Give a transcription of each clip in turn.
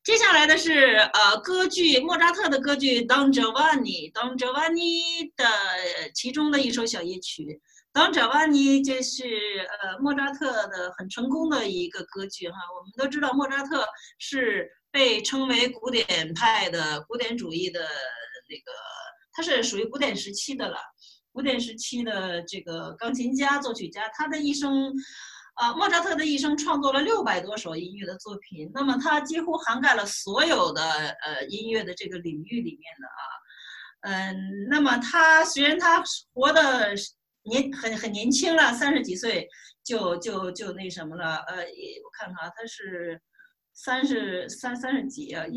接下来的是歌剧莫扎特的歌剧《Don Giovanni》，《Don Giovanni》的其中的一首小夜曲。《Don Giovanni》就是莫扎特的很成功的一个歌剧哈。我们都知道莫扎特是被称为古典派的古典主义的那个，他是属于古典时期的了。古典时期的这个钢琴家、作曲家，他的一生。莫扎特的一生创作了600多首音乐的作品，那么他几乎涵盖了所有的音乐的这个领域里面的那么他虽然他活的很年轻了，30几岁就那什么了，我看看啊，他是30几啊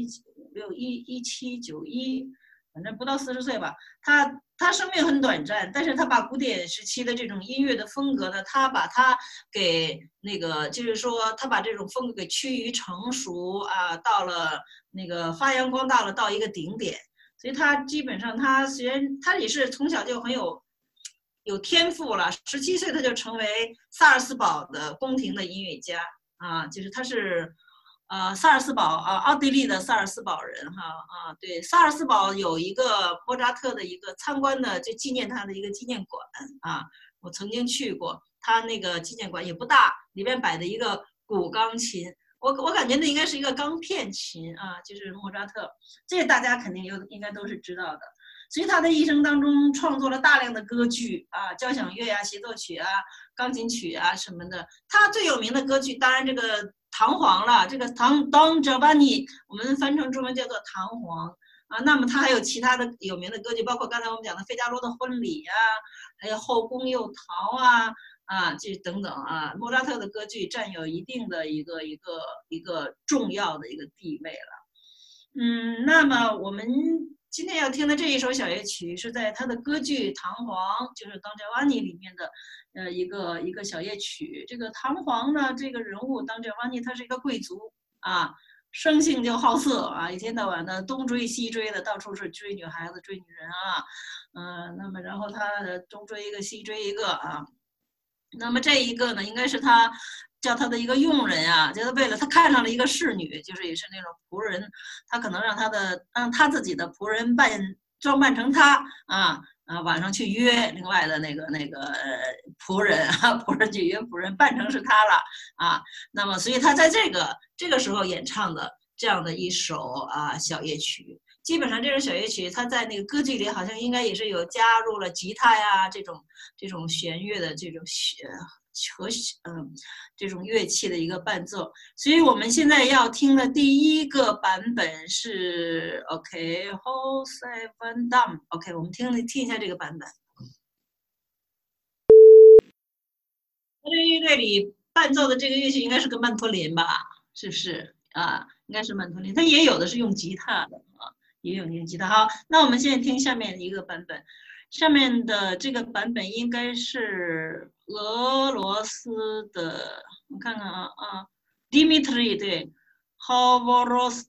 ，1791，反正不到40岁吧，他生命很短暂，但是他把古典时期的这种音乐的风格呢，他把它给那个，就是说他把这种风格给趋于成熟啊，到了那个发扬光大了，到一个顶点。所以他基本上他虽然他也是从小就很有天赋了，17岁他就成为萨尔斯堡的宫廷的音乐家啊，就是他是。萨尔斯堡奥地利的萨尔斯堡人哈对，萨尔斯堡有一个莫扎特的一个参观的，就纪念他的一个纪念馆啊，我曾经去过，他那个纪念馆也不大，里边摆的一个古钢琴，我感觉那应该是一个钢片琴啊，就是莫扎特，这大家肯定应该都是知道的。所以他的一生当中创作了大量的歌剧啊、交响乐啊、协奏曲啊、钢琴曲啊什么的。他最有名的歌剧，当然这个唐璜了，这个Don Giovanni， 我们翻成中文叫做唐璜啊。那么他还有其他的有名的歌剧，包括刚才我们讲的《费加罗的婚礼》啊，还有《后宫诱逃》这等等啊。莫扎特的歌剧占有一定的一个重要的一个地位了。那么我们今天要听的这一首小夜曲是在他的歌剧《唐璜》，就是《Don Giovanni》里面的一个小夜曲。这个唐璜呢，这个人物Don Giovanni，他是一个贵族啊，生性就好色啊，一天到晚的东追西追的，到处是追女孩子、追女人啊，那么然后他东追一个西追一个啊，那么这一个呢，应该是他叫他的一个佣人啊，就是为了他看上了一个侍女，就是也是那种仆人，他可能让他自己的仆人装扮成他晚上去约另外的那个仆人仆人去约仆人，扮成是他了啊。那么所以他在这个时候演唱的这样的一首小夜曲。基本上这首小夜曲，它在那个歌剧里好像应该也是有加入了吉他呀这种弦乐的这种这种乐器的一个伴奏。所以我们现在要听的第一个版本是 OK，Whole Seven Dam。OK， 我们听一下这个版本。这乐队里伴奏的这个乐器应该是个曼托林吧？是不是啊？应该是曼托林，它也有的是用吉他的啊。也有用吉他。好，那我们现在听下面一个版本，下面的这个版本应该是俄罗斯的，我看看Dmitry 对 Hvorostov。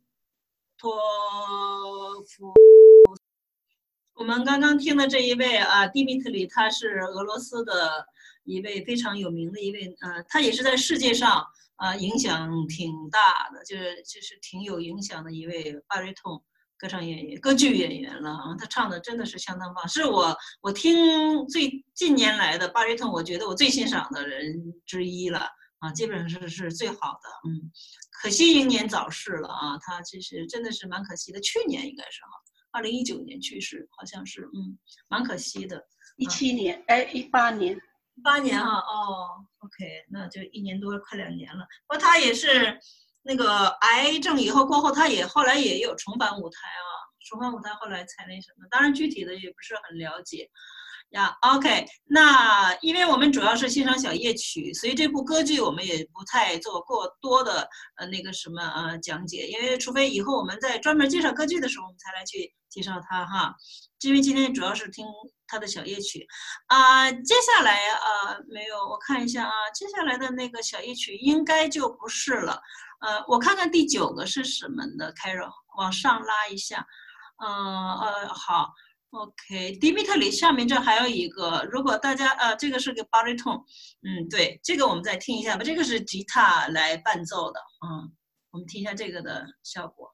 我们刚刚听的这一位Dmitry， 他是俄罗斯的一位非常有名的一位他也是在世界上影响挺大的，就是挺有影响的一位巴瑞通歌唱演员、歌剧演员了啊，他唱的真的是相当棒，是我听最近年来的巴瑞通，我觉得我最欣赏的人之一了啊，基本上是最好的。可惜英年早逝了啊，他其实真的是蛮可惜的，去年应该是2019年去世，好像是蛮可惜的。 17年18年 ，18年OK， 那就1年多快2年了。不过他也是。那个癌症以后过后，他后来也有重返舞台重返舞台后来才那什么，当然具体的也不是很了解呀。OK， 那因为我们主要是欣赏小夜曲，所以这部歌剧我们也不太做过多的那个什么讲解，因为除非以后我们在专门介绍歌剧的时候，我们才来去介绍它哈。因为今天主要是听他的小夜曲接下来没有，我看一下接下来的那个小夜曲应该就不是了。我看看第9个是什么的 ，Carol 往上拉一下，好 ，OK，Dmitry 下面这还有一个，如果大家这个是个 baritone，对，这个我们再听一下吧，这个是吉他来伴奏的， 我们听一下这个的效果。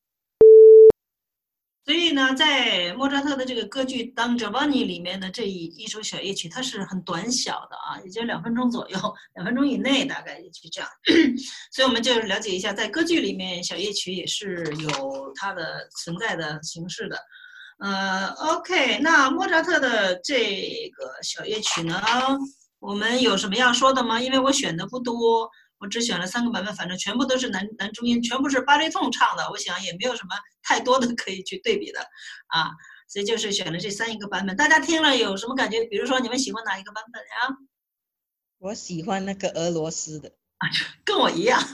所以呢，在莫扎特的这个歌剧《Don Giovanni》里面的这一首小夜曲，它是很短小的啊，也就2分钟左右，2分钟以内大概也就这样。所以我们就了解一下，在歌剧里面，小夜曲也是有它的存在的形式的。OK， 那莫扎特的这个小夜曲呢，我们有什么要说的吗？因为我选的不多。我只选了3个版本，反正全部都是男中音，全部是巴雷通唱的，我想也没有什么太多的可以去对比的啊，所以就是选了这3个版本。大家听了有什么感觉？比如说你们喜欢哪一个版本呀？ 我喜欢那个俄罗斯的， 跟我一样，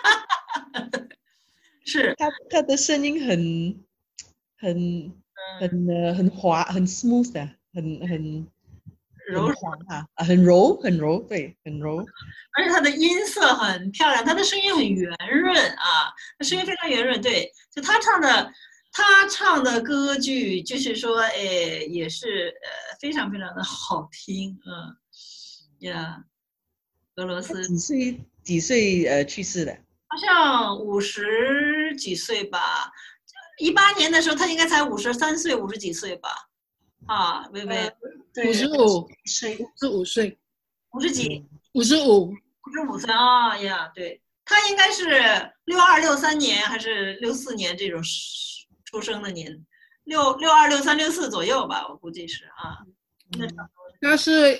是他的声音很滑，很 smooth 的，很柔滑啊，很柔，对，很柔。 而且他的音色很漂亮，他的声音很圆润啊，他声音非常圆润。对，就他唱的歌剧，就是说，也是非常非常的好听，呀，俄罗斯几岁去世的？ 好像50几岁吧，18年的时候他应该才53岁，50几岁吧，啊，薇薇 55 岁 ，55岁 ，50几 ，55 岁啊呀，对，他应该是62、63年还是64年这种出生的年，62、63、64左右吧，我估计是啊。 他是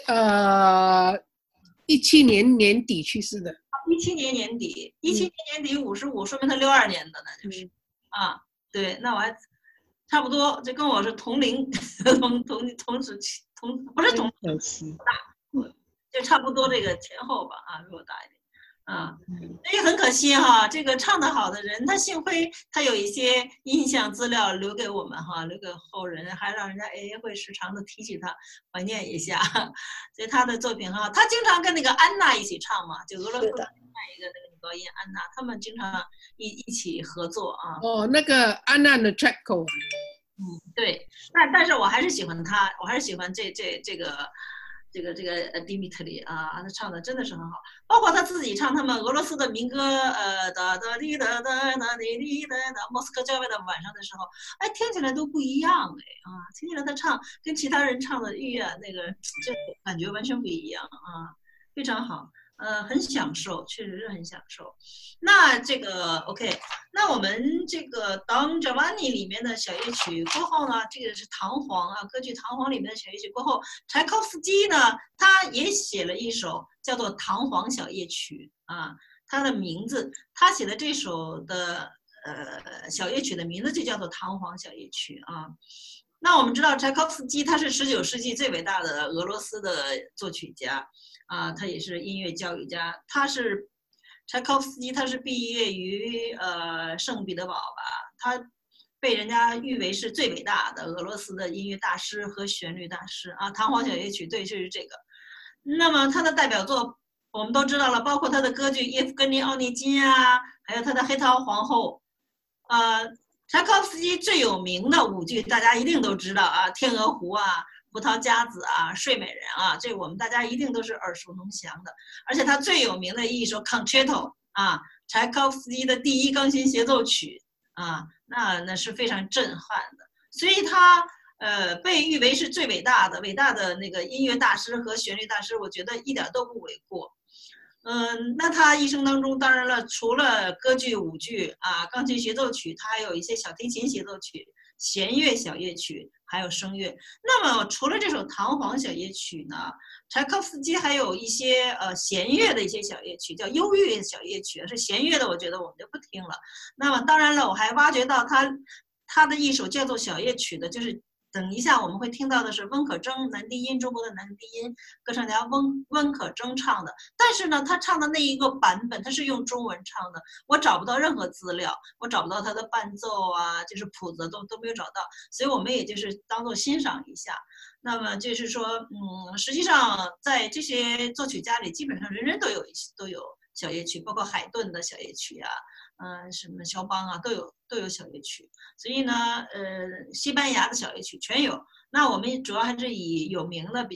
17年年底去世的。 17年年底，17年年底55，说明他62年的，那就是啊，对，那我还差不多，这跟我是同龄，同时期，不是同期大，就差不多这个前后吧，啊，比我大一点。啊，所以很可惜哈，这个唱得好的人，他幸亏他有一些音像资料留给我们哈，留给后人，还让人家会时常的提起他，怀念一下。所以他的作品哈，他经常跟那个安娜一起唱嘛，就俄罗斯的另外一个那个女高音安娜，他们经常一起合作啊。 哦，那个安娜的 Netrebko。 对，但是我还是喜欢他，我还是喜欢这个Dimitri 啊，他唱的真的是很好，包括他自己唱他们俄罗斯的民歌，哒哒滴哒哒哒滴滴哒哒，莫斯科郊外的晚上的时候，听起来都不一样听起来他唱跟其他人唱的那个就感觉完全不一样啊，非常好。很享受，确实是很享受。那这个 OK， 那我们这个 Don Giovanni 里面的小夜曲过后呢，这个是唐璜啊，歌剧唐璜里面的小夜曲过后，柴可夫斯基呢，他也写了一首叫做《唐璜小夜曲》啊，他的名字，他写的这首的小夜曲的名字就叫做《唐璜小夜曲》啊。那我们知道柴可夫斯基他是19世纪最伟大的俄罗斯的作曲家啊，他也是音乐教育家。柴可夫斯基，他是毕业于圣彼得堡吧，他被人家誉为是最伟大的俄罗斯的音乐大师和旋律大师啊。唐璜小夜曲对，就是这个。那么他的代表作我们都知道了，包括他的歌剧《叶夫根尼奥涅金》啊，还有他的《黑桃皇后》。柴可夫斯基最有名的舞剧，大家一定都知道啊，《天鹅湖》啊，《葡萄夹子》啊，《睡美人》啊，这我们大家一定都是耳熟能详的。而且他最有名的一首 Concerto 啊，柴可夫斯基的第1钢琴协奏曲啊，那是非常震撼的。所以他被誉为是最伟大的那个音乐大师和旋律大师，我觉得一点都不为过。那他一生当中，当然了，除了歌剧、舞剧啊、钢琴协奏曲，他还有一些小提琴协奏曲、弦乐小夜曲，还有声乐。那么除了这首唐璜小夜曲呢，柴可夫斯基还有一些弦乐的一些小夜曲，叫忧郁小夜曲，是弦乐的，我觉得我们就不听了。那么当然了，我还挖掘到他的一首叫做小夜曲的，就是等一下我们会听到的是温可铮男低音，中国的男低音歌唱家温可铮唱的。但是呢，他唱的那一个版本，他是用中文唱的，我找不到任何资料，我找不到他的伴奏啊，就是谱子都没有找到，所以我们也就是当做欣赏一下。那么就是说，实际上在这些作曲家里，基本上人人都有小夜曲，包括海顿的小夜曲啊，什么肖邦啊，都有小夜曲。所以呢，西班牙的小夜曲全有。那我们主要还是以有名的比较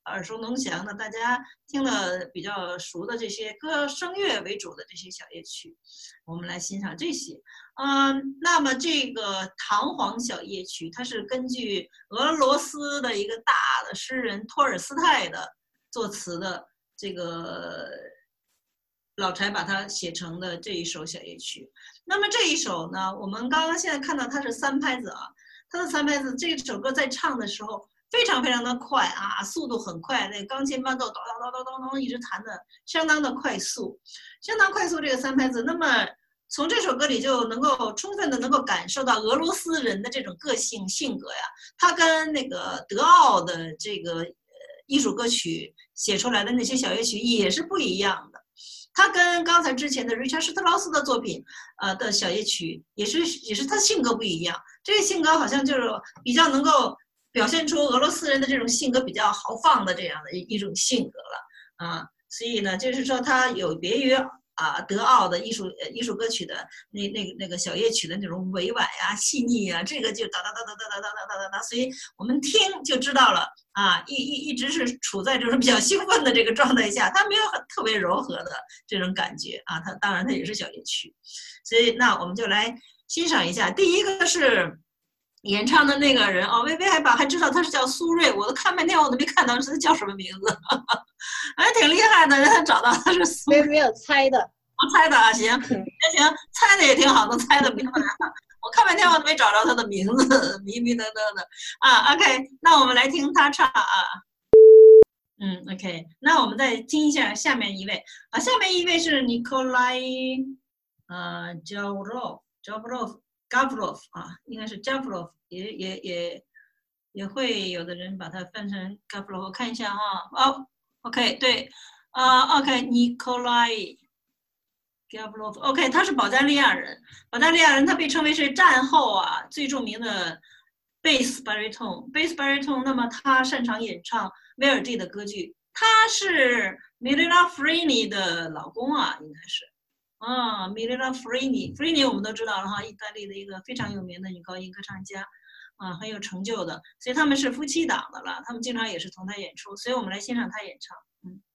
耳熟能详的，大家听了比较熟的这些声乐为主的这些小夜曲，我们来欣赏这些。那么这个唐璜小夜曲，它是根据俄罗斯的一个大的诗人托尔斯泰的作词的，这个老柴把它写成的这一首小夜曲。那么这一首呢，我们刚刚现在看到它是3拍子啊，它的3拍子，这首歌在唱的时候非常非常的快啊，速度很快，那个钢琴伴奏咚咚咚咚咚一直弹的相当的快速，相当快速这个3拍子。那么从这首歌里就能够充分的能够感受到俄罗斯人的这种个性性格呀，他跟那个德奥的这个艺术歌曲写出来的那些小夜曲也是不一样的。他跟刚才之前的瑞查施特劳斯的作品，的小夜曲也是他性格不一样，这个性格好像就是比较能够表现出俄罗斯人的这种性格比较豪放的这样的一种性格了啊，所以呢，就是说他有别于德奥的艺术歌曲的那个小夜曲的那种委婉呀、细腻呀，这个就哒哒哒哒哒哒哒哒哒哒，所以我们听就知道了啊，一直是处在这种比较兴奋的这个状态下，它没有很特别柔和的这种感觉啊，它当然它也是小夜曲，所以那我们就来欣赏一下。第一个是演唱的那个人哦，微微还知道他是叫苏芮，我都看半天我都没看到是叫什么名字，还挺厉害的，他找到他是苏芮。 没有猜的， 我猜的啊，行，行，猜的也挺好，能猜的明白。我看半天我都没找着他的名字，迷迷瞪瞪的啊。OK， 那我们来听他唱啊。OK， 那我们再听一下下面一位啊，下面一位是 Nikolai Gavrilov 啊，应该是 Gavrilov， 也会有的人把它翻成 Gavrilov， 我看一下啊。OK， 对，OK， Nikolai Gavrilov，OK， 他是保加利亚人。保加利亚人他被称为是战后最著名的贝斯 baritone。贝斯 baritone， 那么他擅长演唱威尔第的歌剧。他是 Milena Frini 的老公应该是Milena Frini 我们都知道了哈，意大利的一个非常有名的女高音歌唱家很有成就的，所以他们是夫妻档的了，他们经常也是同台演出，所以我们来欣赏他演唱。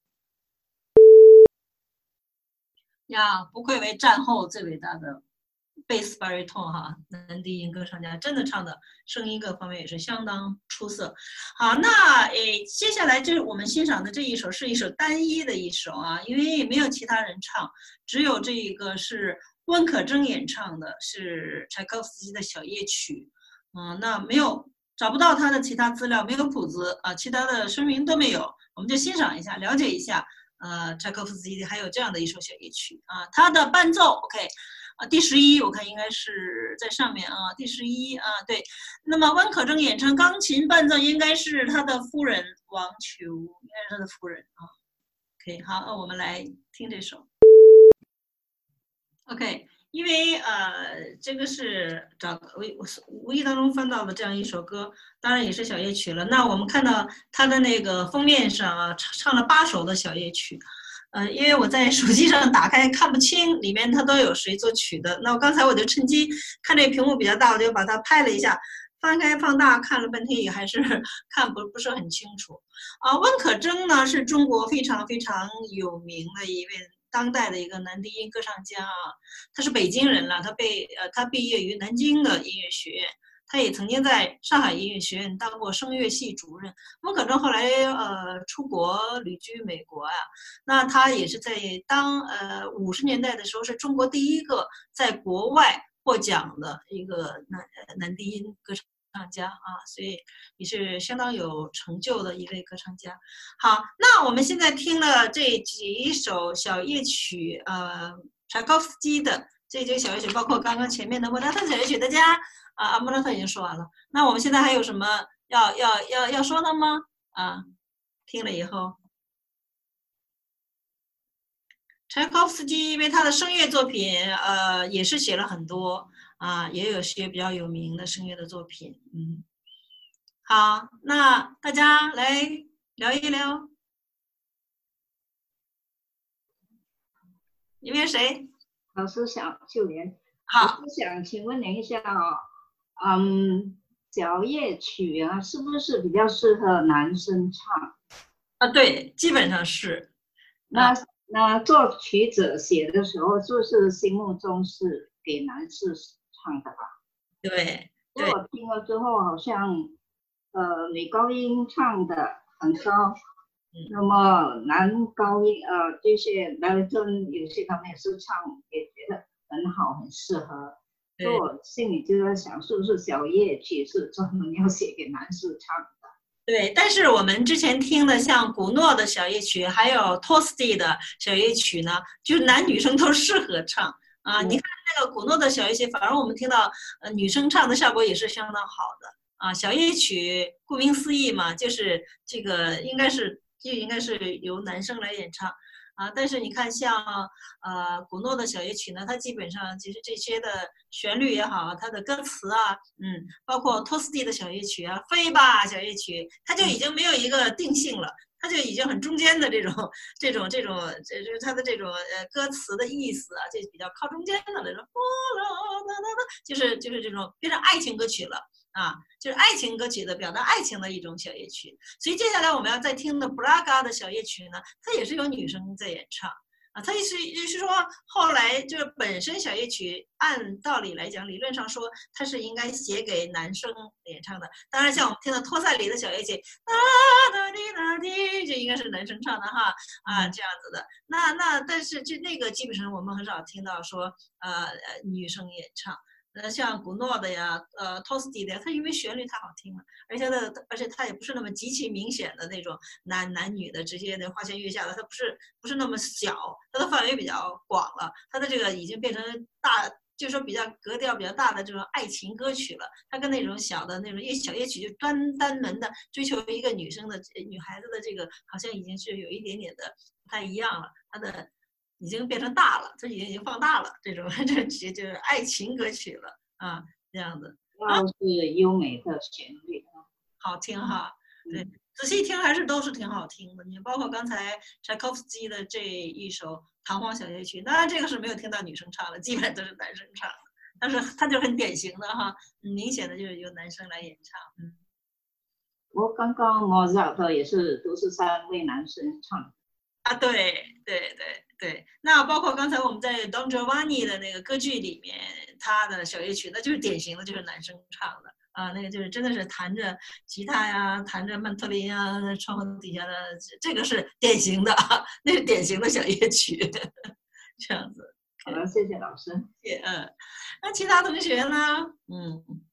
不愧为战后最伟大的贝斯 baritone 男低音歌唱家，真的唱的声音各方面也是相当出色。好，那接下来就是我们欣赏的这一首是一首单一的一首因为没有其他人唱，只有这一个是温可桢演唱的，是柴可夫斯基的小夜曲。那没有找不到他的其他资料，没有谱子其他的声明都没有，我们就欣赏一下，了解一下。柴可夫斯基还有这样的一首小夜曲他的伴奏 OK 第11我看应该是在上面第11对。那么温可桢演唱钢琴伴奏应该是他的夫人王球，应该是他的夫人OK， 好，我们来听这首 OK。因为这个是我无意当中翻到了这样一首歌，当然也是小夜曲了。那我们看到它的那个封面上唱了8首的小夜曲，因为我在手机上打开看不清里面它都有谁作曲的。那我刚才我就趁机看这个屏幕比较大，我就把它拍了一下，翻开放大看了半天也还是看不是很清楚温可桢呢是中国非常非常有名的一位当代的一个男低音歌唱家他是北京人了，他毕业于南京的音乐学院，他也曾经在上海音乐学院当过声乐系主任。温可桢后来出国旅居美国那他也是在50年代的时候是中国第一个在国外获奖的一个男低音歌唱家所以也是相当有成就的一位歌唱家。好，那我们现在听了这几首小夜曲柴可夫斯基的这几个小夜曲，包括刚刚前面的莫扎特小夜曲，大家莫扎特已经说完了，那我们现在还有什么要说的吗听了以后，柴可夫斯基因为他的声乐作品也是写了很多也有些比较有名的声乐的作品好，那大家来聊一聊，里面谁？ 老师想就连好， 我想请问您一下小夜曲是不是比较适合男生唱？ 啊，对，基本上是。 那作曲者写的时候，是不是心目中是给男士唱的吧？ 对对， 我听了之后，好像女高音唱的很高，那么男高音这些baritone有些他们也是唱，也觉得很好，很适合。所以我心里就在想，是不是小夜曲是专门要写给男士唱的？ 对，但是我们之前听的像古诺的小夜曲，还有托斯蒂的小夜曲呢，就是男女生都适合唱啊。你看那个古诺的小夜曲，反而我们听到女生唱的效果也是相当好的啊。小夜曲顾名思义嘛，就是这个应该是由男生来演唱啊。但是你看像古诺的小夜曲呢，它基本上其实这些的旋律也好，它的歌词啊，包括托斯蒂的小夜曲啊，飞吧小夜曲，它就已经没有一个定性了，它就已经很中间的这种，就是它的这种歌词的意思啊，就比较靠中间的那种，就是这种变成爱情歌曲了啊，就是爱情歌曲的表达爱情的一种小夜曲。所以接下来我们要再听的布拉嘎的小夜曲呢，它也是由女生在演唱。啊，它也是说，后来就是本身小夜曲，按道理来讲，理论上说它是应该写给男生演唱的。当然，像我们听到托塞里的小夜曲，哒哒滴哒滴，这应该是男生唱的哈，啊，这样子的。但是那个基本上我们很少听到说女生演唱。像古诺的呀，托斯蒂的呀，它因为旋律太好听了，而且它也不是那么极其明显的那种男女的直接的花前月下的，它不是那么小，它的范围比较广了，它的这个已经变成大，就是说比较格调比较大的这种爱情歌曲了，它跟那种小的那种小夜曲就单门的追求一个女孩子的这个，好像已经是有一点点的不太一样了，它的。已经变成大了，这已经放大了，这就是爱情歌曲了啊，这样子。 要是优美的旋律， 好听哈。对，仔细听还是都是挺好听的。你包括刚才柴可夫斯基的这一首《唐璜小夜曲》，当然这个是没有听到女生唱的，基本都是男生唱的。但是它就很典型的哈，明显的就是由男生来演唱。 我刚刚莫扎特也是都是3位男生唱的。 啊，对，那包括刚才我们在 Don Giovanni 的那个歌剧里面，他的小夜曲，那就是典型的，就是男生唱的啊，那个就是真的是弹着吉他呀，弹着曼托林啊，窗户底下的，这个是典型的啊，那是典型的小夜曲，这样子。 好了，谢谢老师。 那其他同学呢？